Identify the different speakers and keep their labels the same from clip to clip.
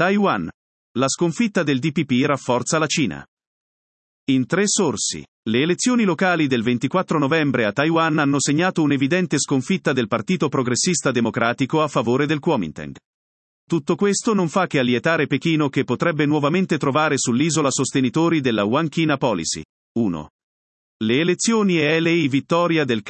Speaker 1: Taiwan. La sconfitta del DPP rafforza la Cina. In 3 sorsi. Le elezioni locali del 24 novembre a Taiwan hanno segnato un'evidente sconfitta del Partito Progressista Democratico a favore del Kuomintang. Tutto questo non fa che allietare Pechino, che potrebbe nuovamente trovare sull'isola sostenitori della One China Policy. 1. Le elezioni e la vittoria del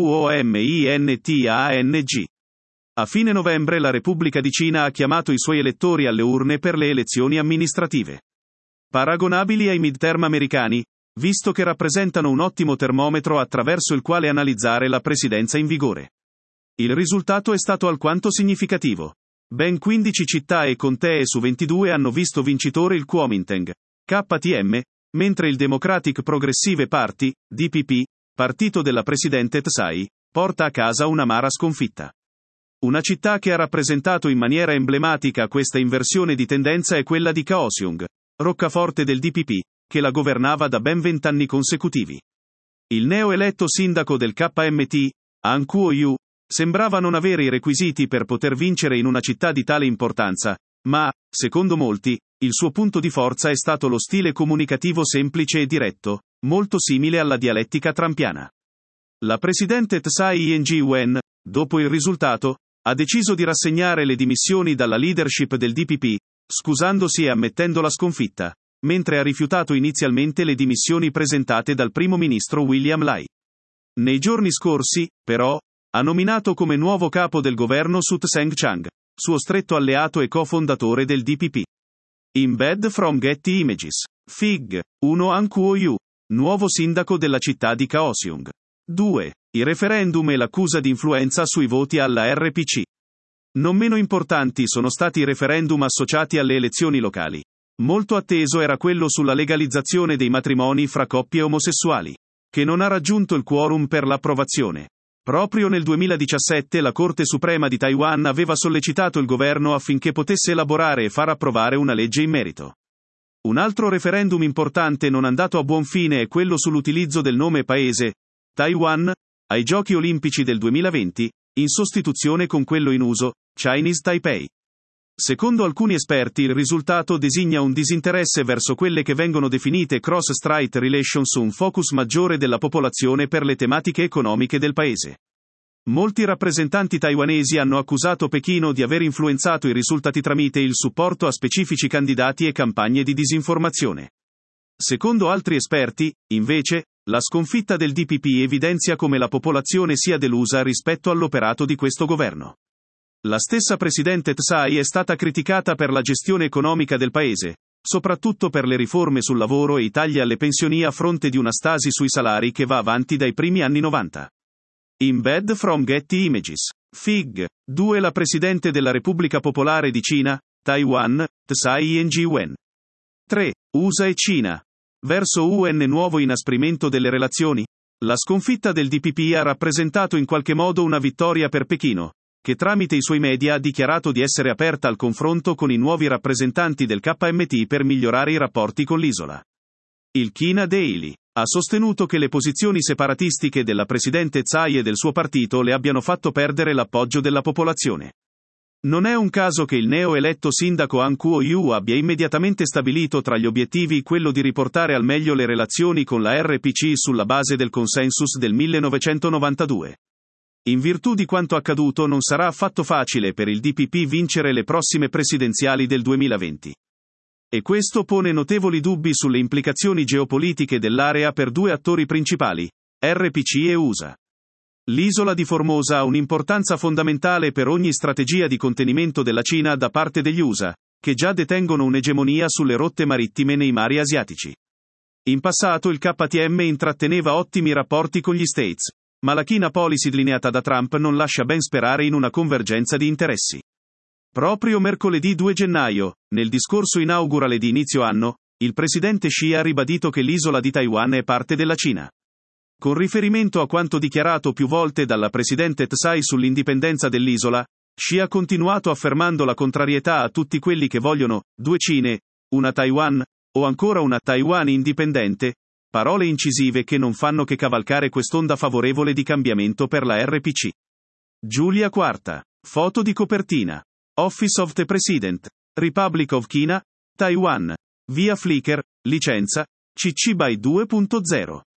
Speaker 1: KUOMINTANG. A fine novembre la Repubblica di Cina ha chiamato i suoi elettori alle urne per le elezioni amministrative. Paragonabili ai midterm americani, visto che rappresentano un ottimo termometro attraverso il quale analizzare la presidenza in vigore. Il risultato è stato alquanto significativo. Ben 15 città e contee su 22 hanno visto vincitore il Kuomintang, KTM, mentre il Democratic Progressive Party, DPP, partito della presidente Tsai, porta a casa un'amara sconfitta. Una città che ha rappresentato in maniera emblematica questa inversione di tendenza è quella di Kaohsiung, roccaforte del DPP, che la governava da ben 20 anni consecutivi. Il neoeletto sindaco del KMT, Han Kuo-yu, sembrava non avere i requisiti per poter vincere in una città di tale importanza, ma, secondo molti, il suo punto di forza è stato lo stile comunicativo semplice e diretto, molto simile alla dialettica trampiana. La presidente Tsai Ing-wen, dopo il risultato, ha deciso di rassegnare le dimissioni dalla leadership del DPP, scusandosi e ammettendo la sconfitta, mentre ha rifiutato inizialmente le dimissioni presentate dal primo ministro William Lai. Nei giorni scorsi, però, ha nominato come nuovo capo del governo Su Tseng-chang, suo stretto alleato e cofondatore del DPP. Embed from Getty Images. Fig. 1. Han Kuo-yu, nuovo sindaco della città di Kaohsiung. 2. Il referendum e l'accusa di influenza sui voti alla RPC. Non meno importanti sono stati i referendum associati alle elezioni locali. Molto atteso era quello sulla legalizzazione dei matrimoni fra coppie omosessuali, che non ha raggiunto il quorum per l'approvazione. Proprio nel 2017 la Corte Suprema di Taiwan aveva sollecitato il governo affinché potesse elaborare e far approvare una legge in merito. Un altro referendum importante non andato a buon fine è quello sull'utilizzo del nome paese, Taiwan, ai Giochi Olimpici del 2020, in sostituzione con quello in uso, Chinese Taipei. Secondo alcuni esperti il risultato designa un disinteresse verso quelle che vengono definite cross-strait relations, un focus maggiore della popolazione per le tematiche economiche del paese. Molti rappresentanti taiwanesi hanno accusato Pechino di aver influenzato i risultati tramite il supporto a specifici candidati e campagne di disinformazione. Secondo altri esperti, invece, la sconfitta del DPP evidenzia come la popolazione sia delusa rispetto all'operato di questo governo. La stessa presidente Tsai è stata criticata per la gestione economica del paese, soprattutto per le riforme sul lavoro e i tagli alle pensioni a fronte di una stasi sui salari che va avanti dai primi anni 90. Embed from Getty Images. Fig. 2. La presidente della Repubblica Popolare di Cina, Taiwan, Tsai Ing-wen. 3. USA e Cina. Verso un nuovo inasprimento delle relazioni? La sconfitta del DPP ha rappresentato in qualche modo una vittoria per Pechino, che tramite i suoi media ha dichiarato di essere aperta al confronto con i nuovi rappresentanti del KMT per migliorare i rapporti con l'isola. Il China Daily ha sostenuto che le posizioni separatistiche della presidente Tsai e del suo partito le abbiano fatto perdere l'appoggio della popolazione. Non è un caso che il neo-eletto sindaco Han Kuo-yu abbia immediatamente stabilito tra gli obiettivi quello di riportare al meglio le relazioni con la RPC sulla base del consensus del 1992. In virtù di quanto accaduto non sarà affatto facile per il DPP vincere le prossime presidenziali del 2020. E questo pone notevoli dubbi sulle implicazioni geopolitiche dell'area per 2 attori principali, RPC e USA. L'isola di Formosa ha un'importanza fondamentale per ogni strategia di contenimento della Cina da parte degli USA, che già detengono un'egemonia sulle rotte marittime nei mari asiatici. In passato il KTM intratteneva ottimi rapporti con gli States, ma la China Policy delineata da Trump non lascia ben sperare in una convergenza di interessi. Proprio mercoledì 2 gennaio, nel discorso inaugurale di inizio anno, il presidente Xi ha ribadito che l'isola di Taiwan è parte della Cina. Con riferimento a quanto dichiarato più volte dalla presidente Tsai sull'indipendenza dell'isola, Xi ha continuato affermando la contrarietà a tutti quelli che vogliono 2 Cine, una Taiwan, o ancora una Taiwan indipendente, parole incisive che non fanno che cavalcare quest'onda favorevole di cambiamento per la RPC. Giulia IV. Foto di copertina. Office of the President. Republic of China, Taiwan. Via Flickr, licenza, CC BY 2.0.